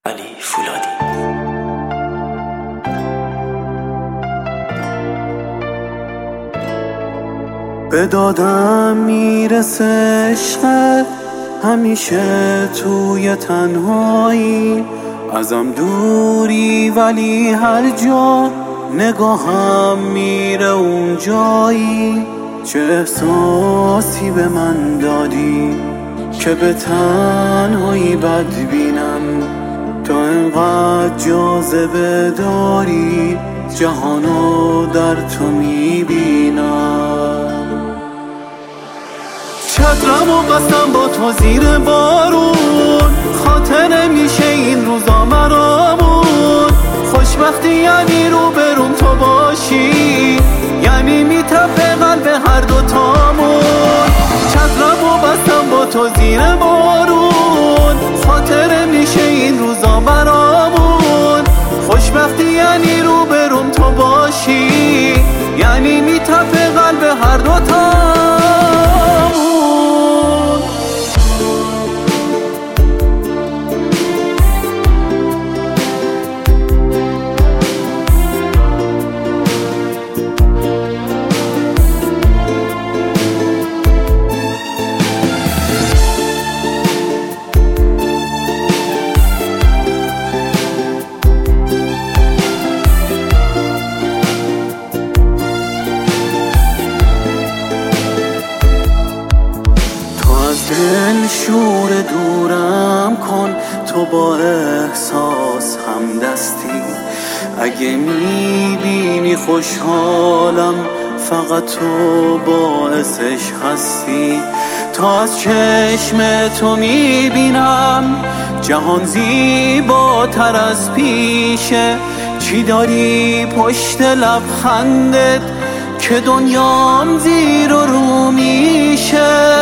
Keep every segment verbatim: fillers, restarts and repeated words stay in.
علی فولادی. به دادم میرسه عشقت، همیشه توی تنهایی، ازم دوری ولی هر جا نگاهم میره اون جایی. چه احساسی به من دادی که به تنهایی بد بینم، تو انقدر جاذبه داری جهانو در تو میبینم. چترم و بستم با تو زیر بارون، خاطره میشه این روزا مرامون. خوشبختی یعنی رو بروم تو باشی، یعنی میتپه قلب هر دوتامون. چترم و بستم با تو زیر بارون، خاطره میشه این روزا مرامون. خوشبختی یعنی رو بروم تو باشی، یعنی میتپه قلب هر دوتامون. دل شور دورم کن، تو با احساس همدستی. اگه میبینی خوشحالم فقط تو باعثش هستی. تا از چشم تو میبینم جهان زیباتر از پیشه. چی داری پشت لبخندت که دنیام زیر و رو میشه.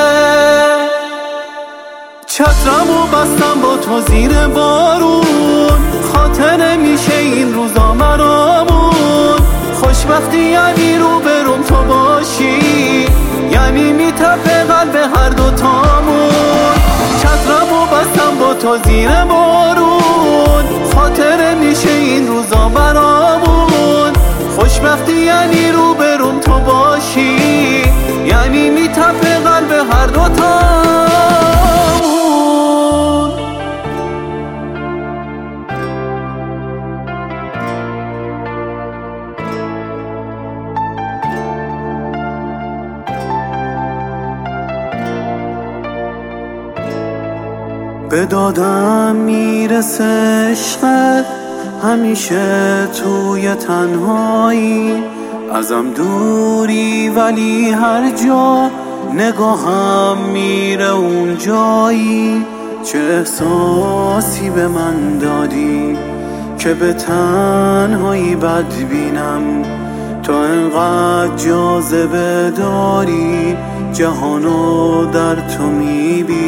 چترم و بستم با تو زیر بارون، خاطره میشه این روزا مرامون. خوشبختی یعنی رو بروم تو باشی، یعنی میتپه قلب هر دوتامون. چترم و بستم با تو زیر بارون، خاطره میشه این روزا مرامون. خوشبختی یعنی رو بروم تو باشی، یعنی میتپه قلب هر دوتامون. به دادم میرسه عشقت، همیشه توی تنهایی، ازم دوری ولی هر جا نگاهم میره اون جایی. چه احساسی به من دادی که به تنهایی بد بینم، تو انقدر جاذبه داری جهانو در تو میبینم.